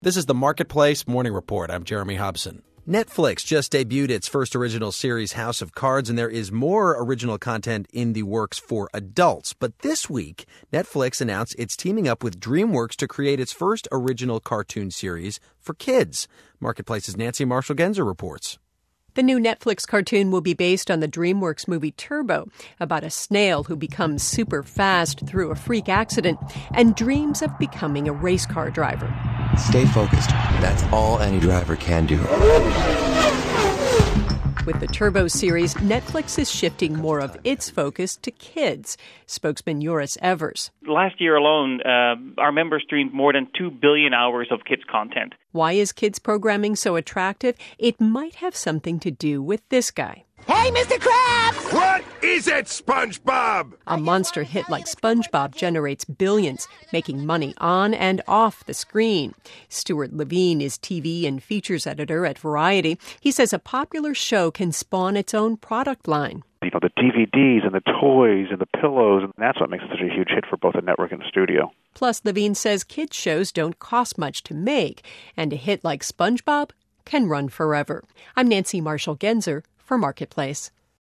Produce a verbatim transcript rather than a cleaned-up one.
This is the Marketplace Morning Report. I'm Jeremy Hobson. Netflix just debuted its first original series, House of Cards, and there is more original content in the works for adults. But this week, Netflix announced it's teaming up with DreamWorks to create its first original cartoon series for kids. Marketplace's Nancy Marshall-Genzer reports. The new Netflix cartoon will be based on the DreamWorks movie Turbo, about a snail who becomes super fast through a freak accident and dreams of becoming a race car driver. Stay focused. That's all any driver can do. With the Turbo series, Netflix is shifting more of its focus to kids. Spokesman Joris Evers. Last year alone, uh, our members streamed more than two billion hours of kids' content. Why is kids' programming so attractive? It might have something to do with this guy. Hey, Mister Krabs! What is it, SpongeBob? A monster hit like SpongeBob generates billions, making money on and off the screen. Stuart Levine is T V and features editor at Variety. He says a popular show can spawn its own product line. You know, the D V Ds and the toys and the pillows, and that's what makes it such a huge hit for both the network and the studio. Plus, Levine says kids' shows don't cost much to make, and a hit like SpongeBob can run forever. I'm Nancy Marshall-Genzer for Marketplace.